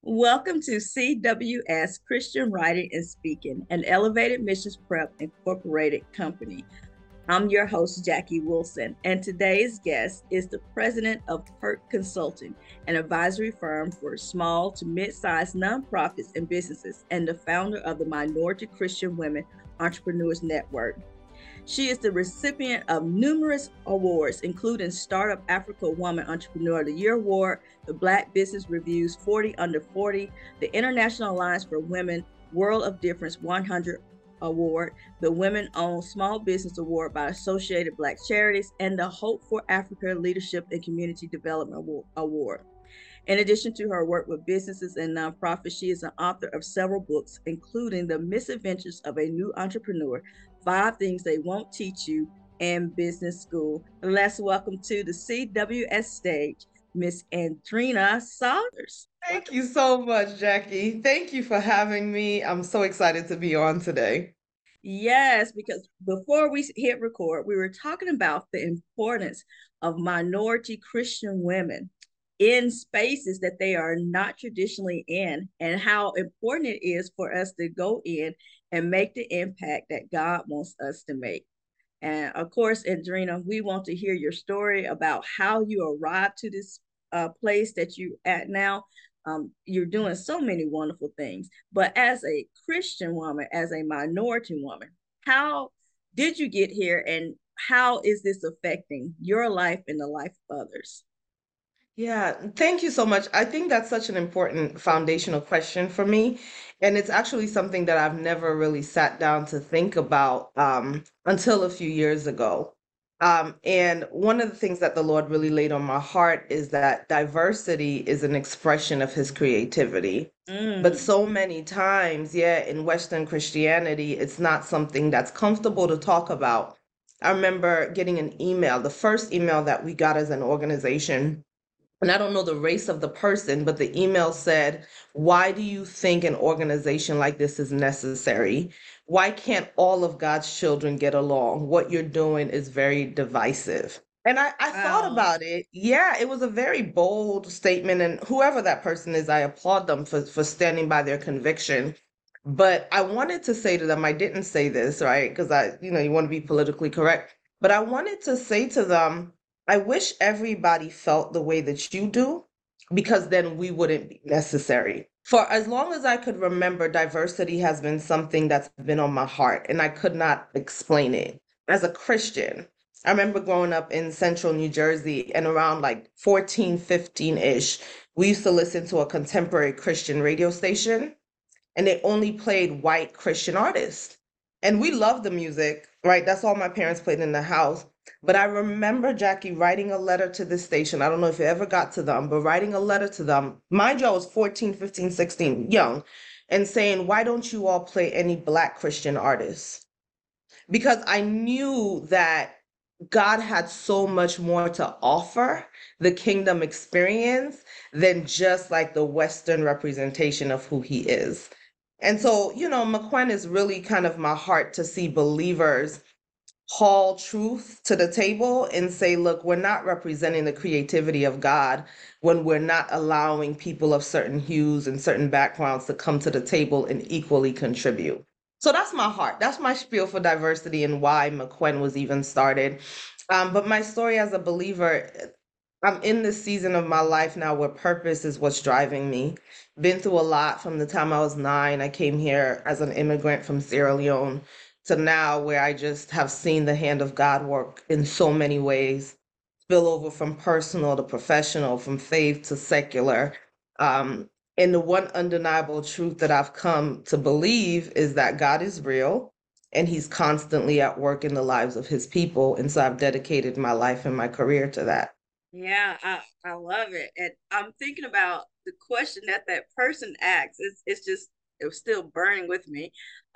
Welcome to CWS Christian Writing and Speaking, an elevated missions prep incorporated company. I'm your host, Jackie Wilson, and today's guest is the president of PERT Consulting, an advisory firm for small to mid-sized nonprofits and businesses, and the founder of the Minority Christian Women Entrepreneurs Network. She is the recipient of numerous awards, including Startup Africa Woman Entrepreneur of the Year Award, the Black Business Review's 40 Under 40, the International Alliance for Women World of Difference 100 Award, the Women Owned Small Business Award by Associated Black Charities, and the Hope for Africa Leadership and Community Development Award. In addition to her work with businesses and nonprofits, she is an author of several books, including The Misadventures of a New Entrepreneur, 5 Things They Won't Teach You, and Business School. Let's welcome to the CWS stage, Miss Andrina Saunders. Thank you so much, Jackie. Thank you for having me. I'm so excited to be on today. Yes, because before we hit record, we were talking about the importance of minority Christian women in spaces that they are not traditionally in, and how important it is for us to go in and make the impact that God wants us to make. And of course, Andrina, we want to hear your story about how you arrived to this place that you at now. You're doing so many wonderful things. But as a Christian woman, as a minority woman, how did you get here, and how is this affecting your life and the life of others? Yeah, thank you so much. I think that's such an important foundational question for me. And it's actually something that I've never really sat down to think about until a few years ago. And one of the things that the Lord really laid on my heart is that diversity is an expression of his creativity. But Mm. so many times, yeah, in Western Christianity, it's not something that's comfortable to talk about. I remember getting an email, the first email that we got as an organization, and I don't know the race of the person, but the email said, "Why do you think an organization like this is necessary? Why can't all of God's children get along? What you're doing is very divisive." And I thought Wow. about it. Yeah, it was a very bold statement. And whoever that person is, I applaud them for standing by their conviction. But I wanted to say to them, I didn't say this, right? Because you want to be politically correct. But I wanted to say to them, I wish everybody felt the way that you do, because then we wouldn't be necessary. For as long as I could remember, diversity has been something that's been on my heart, and I could not explain it. As a Christian, I remember growing up in central New Jersey, and around like 14, 15-ish, we used to listen to a contemporary Christian radio station, and they only played white Christian artists. And we loved the music, right? That's all my parents played in the house. But I remember Jackie writing a letter to the station. I don't know if you ever got to them, but writing a letter to them. Mind you, I was 14, 15, 16, young, and saying, why don't you all play any Black Christian artists? Because I knew that God had so much more to offer the kingdom experience than just like the Western representation of who he is. And so, McQueen is really kind of my heart to see believers haul truth to the table and say, look, we're not representing the creativity of God when we're not allowing people of certain hues and certain backgrounds to come to the table and equally contribute. So that's my heart. That's my spiel for diversity and why McQueen was even started. But my story as a believer, I'm in this season of my life now where purpose is what's driving me. Been through a lot from the time I was 9. I came here as an immigrant from Sierra Leone to now where I just have seen the hand of God work in so many ways, spill over from personal to professional, from faith to secular. Um, and the one undeniable truth that I've come to believe is that God is real and he's constantly at work in the lives of his people. And so I've dedicated my life and my career to that. Yeah, I love it. And I'm thinking about the question that that person asks. It's just, it was still burning with me.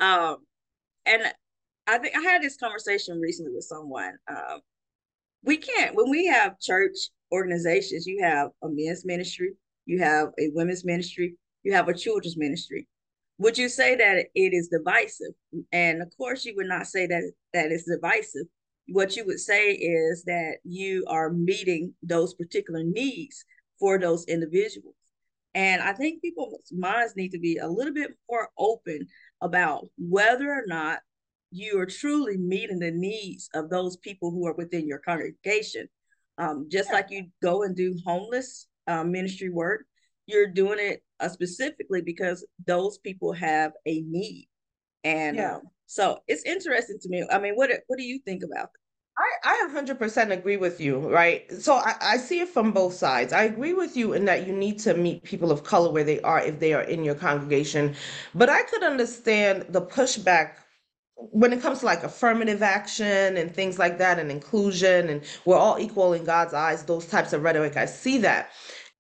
And I think I had this conversation recently with someone. We can't, when we have church organizations, you have a men's ministry, you have a women's ministry, you have a children's ministry. Would you say that it is divisive? And of course, you would not say that it's divisive. What you would say is that you are meeting those particular needs for those individuals. And I think people's minds need to be a little bit more open about whether or not you are truly meeting the needs of those people who are within your congregation. Just like you go and do homeless ministry work, you're doing it specifically because those people have a need. And Yeah. so it's interesting to me. I mean, what do you think about I 100% agree with you, right? So I see it from both sides. I agree with you in that you need to meet people of color where they are if they are in your congregation. But I could understand the pushback when it comes to like affirmative action and things like that and inclusion and we're all equal in God's eyes, those types of rhetoric. I see that.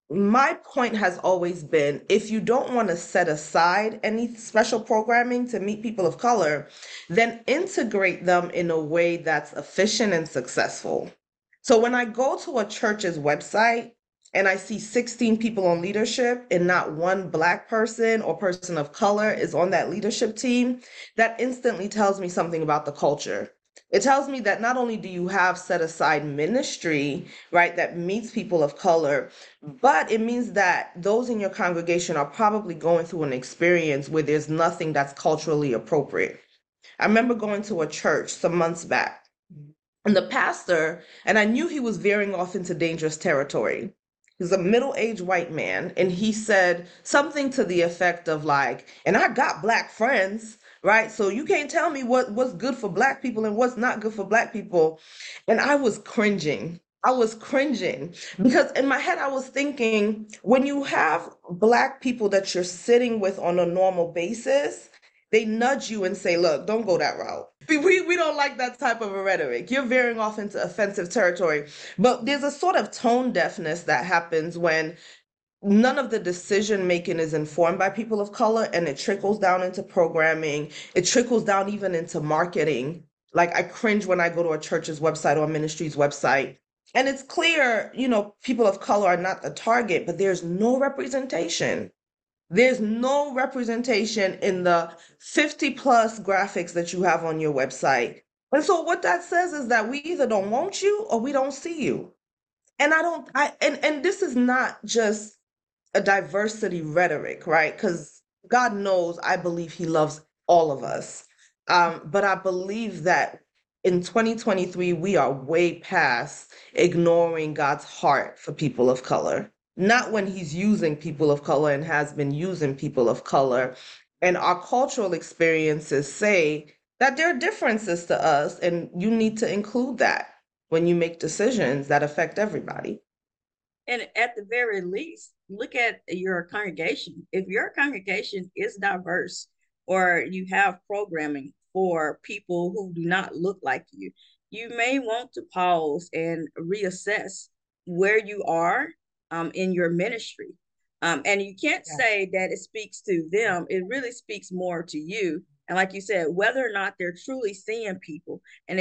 My point has always been if you don't want to set aside any special programming to meet people of color, then integrate them in a way that's efficient and successful. So when I go to a church's website and I see 16 people on leadership and not one Black person or person of color is on that leadership team, that instantly tells me something about the culture. It tells me that not only do you have set aside ministry, right, that meets people of color, but it means that those in your congregation are probably going through an experience where there's nothing that's culturally appropriate. I remember going to a church some months back, and the pastor, and I knew he was veering off into dangerous territory. He's a middle-aged white man, and he said something to the effect of like, and I got black friends, right? So you can't tell me what's good for black people and what's not good for black people. And I was cringing. I was cringing because in my head I was thinking, when you have black people that you're sitting with on a normal basis, they nudge you and say, look, don't go that route. We don't like that type of a rhetoric. You're veering off into offensive territory. But there's a sort of tone deafness that happens when none of the decision making is informed by people of color and it trickles down into programming. It trickles down even into marketing. Like I cringe when I go to a church's website or a ministry's website. And it's clear, people of color are not the target, but there's no representation. There's no representation in the 50 plus graphics that you have on your website. And so what that says is that we either don't want you or we don't see you. And I don't I and this is not just a diversity rhetoric, right? Because God knows I believe he loves all of us. But I believe that in 2023, we are way past ignoring God's heart for people of color. Not when he's using people of color and has been using people of color. And our cultural experiences say that there are differences to us, and you need to include that when you make decisions that affect everybody. And at the very least, look at your congregation. If your congregation is diverse or you have programming for people who do not look like you may want to pause and reassess where you are in your ministry. And you can't Yeah. say that it speaks to them, it really speaks more to you. And like you said, whether or not they're truly seeing people. And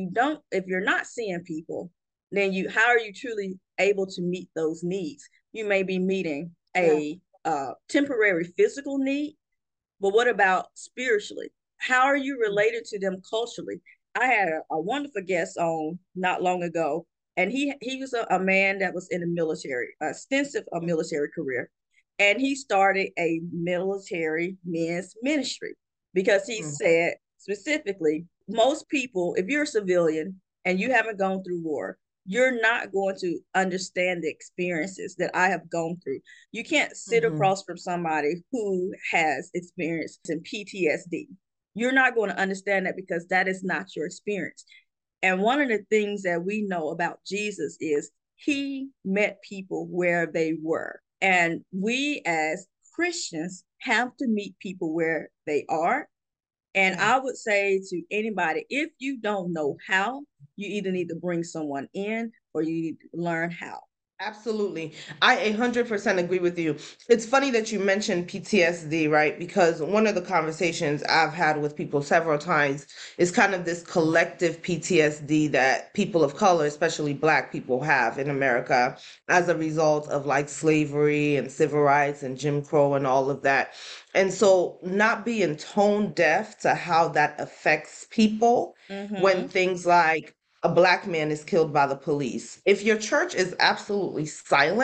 if you're not seeing people, then how are you truly able to meet those needs? You may be meeting Yeah. a temporary physical need, but what about spiritually? How are you related to them culturally? I had a wonderful guest on not long ago, and he was a man that was in the military, extensive a military career, and he started a military men's ministry because he Mhm. said specifically, most people, if you're a civilian and you haven't gone through war, you're not going to understand the experiences that I have gone through. You can't sit Mhm. across from somebody who has experienced in PTSD. You're not going to understand that because that is not your experience. And one of the things that we know about Jesus is he met people where they were. And we as Christians have to meet people where they are. And Yeah. I would say to anybody, if you don't know how, you either need to bring someone in or you need to learn how. Absolutely. I 100% agree with you. It's funny that you mentioned PTSD, right? Because one of the conversations I've had with people several times is kind of this collective PTSD that people of color, especially Black people, have in America as a result of like slavery and civil rights and Jim Crow and all of that. And so not being tone deaf to how that affects people when Mm-hmm. things like a Black man is killed by the police. If your church is absolutely silent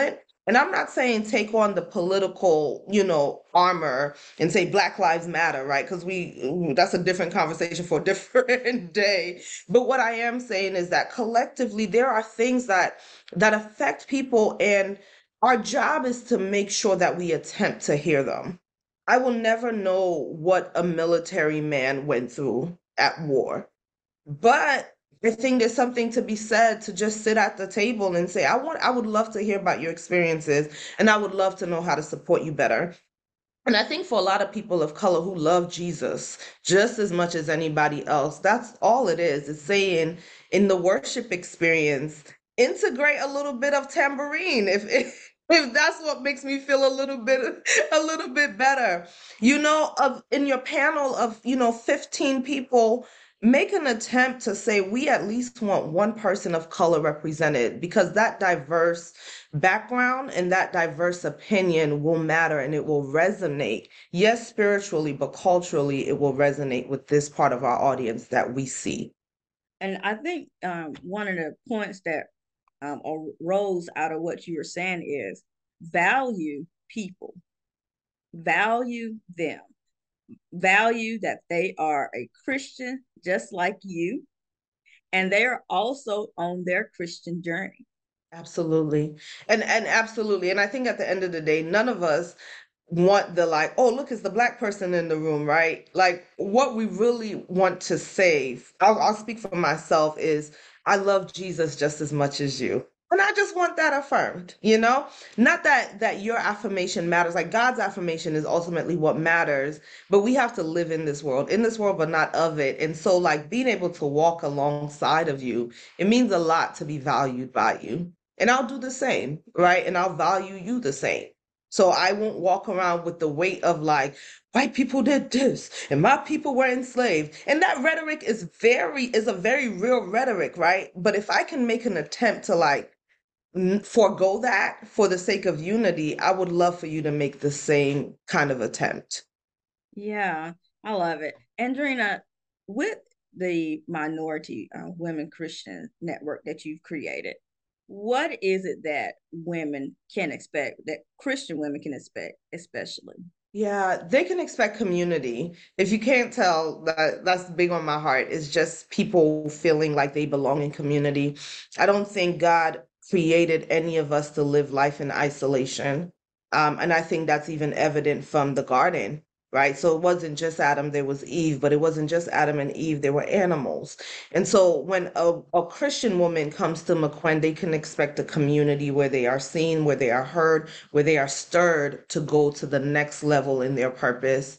And I'm not saying take on the political, armor and say Black Lives Matter, right? Because that's a different conversation for a different day. But what I am saying is that collectively there are things that affect people, and our job is to make sure that we attempt to hear them. I will never know what a military man went through at war, but I think there's something to be said to just sit at the table and say, I would love to hear about your experiences, and I would love to know how to support you better. And I think for a lot of people of color who love Jesus just as much as anybody else, that's all it is. It's saying in the worship experience, integrate a little bit of tambourine if that's what makes me feel a little bit better. Of in your panel of, 15 people, make an attempt to say we at least want one person of color represented, because that diverse background and that diverse opinion will matter and it will resonate. Yes, spiritually, but culturally, it will resonate with this part of our audience that we see. And I think one of the points that arose out of what you were saying is value people, value them, value that they are a Christian just like you, and they are also on their Christian journey. Absolutely. And absolutely. And I think at the end of the day, none of us want the like, oh, look, it's the Black person in the room, right? Like what we really want to say, I'll speak for myself, is I love Jesus just as much as you. And I just want that affirmed. Not that your affirmation matters. Like God's affirmation is ultimately what matters, but we have to live in this world, but not of it. And so like being able to walk alongside of you, it means a lot to be valued by you. And I'll do the same, right? And I'll value you the same. So I won't walk around with the weight of like, white people did this and my people were enslaved. And that rhetoric is a very real rhetoric, right? But if I can make an attempt to like forego that for the sake of unity, I would love for you to make the same kind of attempt. Yeah, I love it. Andrina, with the Minority Women Christian Network that you've created, what is it that women can expect, that Christian women can expect, especially? Yeah, they can expect community. If you can't tell, that's big on my heart, is just people feeling like they belong in community. I don't think God created any of us to live life in isolation. And I think that's even evident from the garden, right? So it wasn't just Adam, there was Eve, but it wasn't just Adam and Eve, there were animals. And so when a Christian woman comes to McQuinn, they can expect a community where they are seen, where they are heard, where they are stirred to go to the next level in their purpose.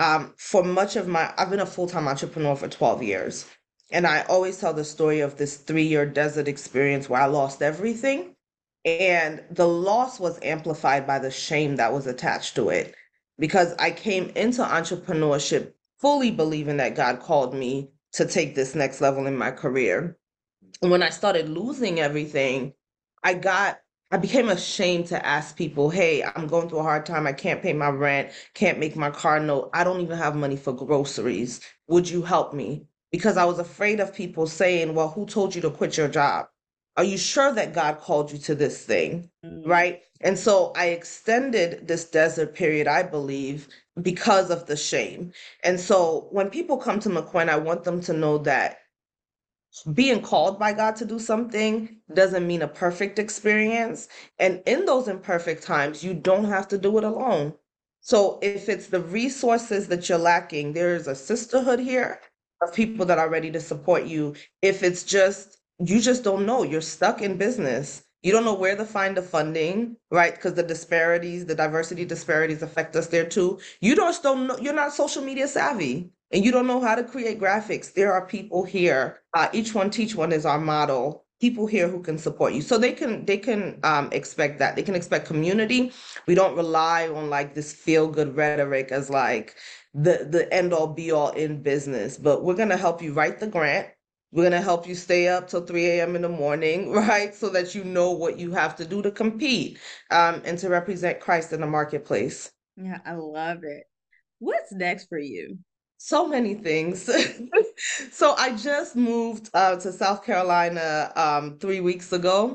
I've been a full-time entrepreneur for 12 years. And I always tell the story of this 3-year desert experience where I lost everything. And the loss was amplified by the shame that was attached to it. Because I came into entrepreneurship fully believing that God called me to take this next level in my career. And when I started losing everything, I got I became ashamed to ask people, hey, I'm going through a hard time. I can't pay my rent, can't make my car note. I don't even have money for groceries. Would you help me? Because I was afraid of people saying, well, who told you to quit your job? Are you sure that God called you to this thing? Mm, Right? And so I extended this desert period, I believe, because of the shame. And so when people come to McQuinn, I want them to know that being called by God to do something doesn't mean a perfect experience. And in those imperfect times, you don't have to do it alone. So if it's the resources that you're lacking, there is a sisterhood here of people that are ready to support you. If it's just, you just don't know, you're stuck in business. You don't know where to find the funding, right? Because the diversity disparities affect us there too. You just don't know, you're not social media savvy and you don't know how to create graphics. There are people here. Each one teach one is our model. People here who can support you, so they can expect that. They can expect community. We don't rely on like this feel good rhetoric as like the end all be all in business. But we're gonna help you write the grant. We're gonna help you stay up till 3 a.m. in the morning, right? So that you know what you have to do to compete, and to represent Christ in the marketplace. yeah, I love it. What's next for you? So many things. So I just moved to South Carolina 3 weeks ago.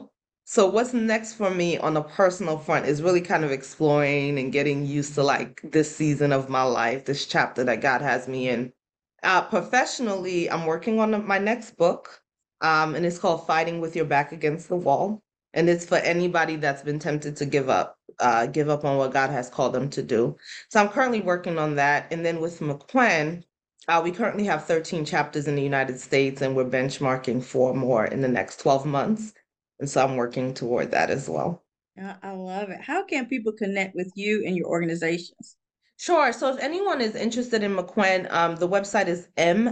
So what's next for me on a personal front is really kind of exploring and getting used to like this season of my life, this chapter that God has me in. Professionally, I'm working on my next book, and it's called Fighting with Your Back Against the Wall. And it's for anybody that's been tempted to give up on what God has called them to do. So I'm currently working on that. And then with McQuinn, we currently have 13 chapters in the United States, and we're benchmarking 4 more in the next 12 months. And so I'm working toward that as well. I love it. How can people connect with you and your organizations? Sure. So if anyone is interested in McQuinn, the website is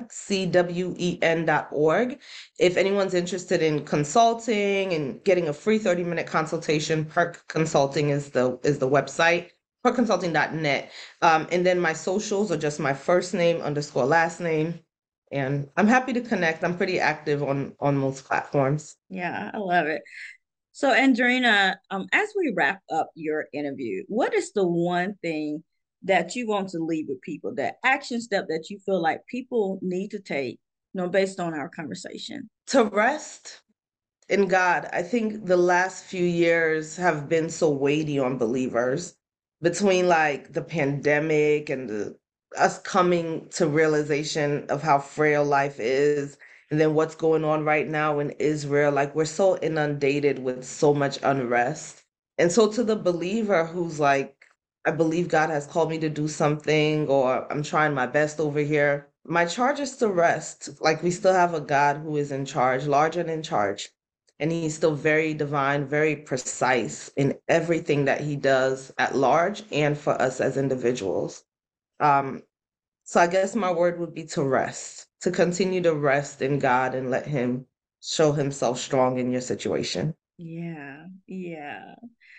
mcwen.org. If anyone's interested in consulting and getting a free 30-minute consultation, Perk Consulting is the website, perkconsulting.net. And then my socials are just my first name underscore last name. And I'm happy to connect. I'm pretty active on most platforms. Yeah, I love it. So, Andrina, as we wrap up your interview, what is the one thing that you want to leave with people, that action step that you feel like people need to take, based on our conversation? To rest in God. I think the last few years have been so weighty on believers between like the pandemic and us coming to realization of how frail life is. And then what's going on right now in Israel, like we're so inundated with so much unrest. And so to the believer who's like, I believe God has called me to do something, or I'm trying my best over here. My charge is to rest. Like we still have a God who is in charge, large and in charge. And he's still very divine, very precise in everything that he does at large and for us as individuals. Um, so I guess my word would be to rest, to continue to rest in God and let him show himself strong in your situation. Yeah, yeah.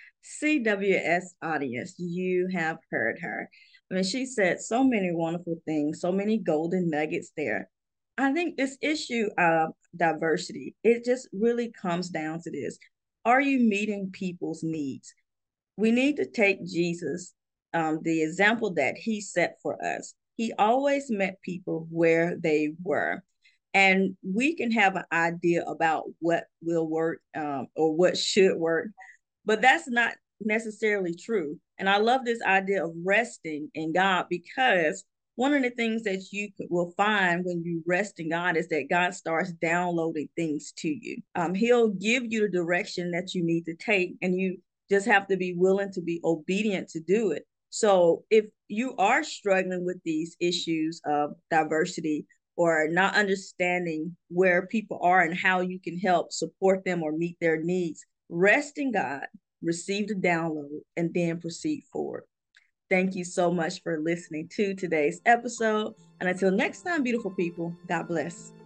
CWS audience, you have heard her. I mean, she said so many wonderful things, so many golden nuggets there. I think this issue of diversity, it just really comes down to this. Are you meeting people's needs? We need to take Jesus, the example that he set for us. He always met people where they were. And we can have an idea about what will work, or what should work, but that's not necessarily true. And I love this idea of resting in God, because one of the things that you will find when you rest in God is that God starts downloading things to you. He'll give you the direction that you need to take, and you just have to be willing to be obedient to do it. So if you are struggling with these issues of diversity, or not understanding where people are and how you can help support them or meet their needs, rest in God, receive the download, and then proceed forward. Thank you so much for listening to today's episode. And until next time, beautiful people, God bless.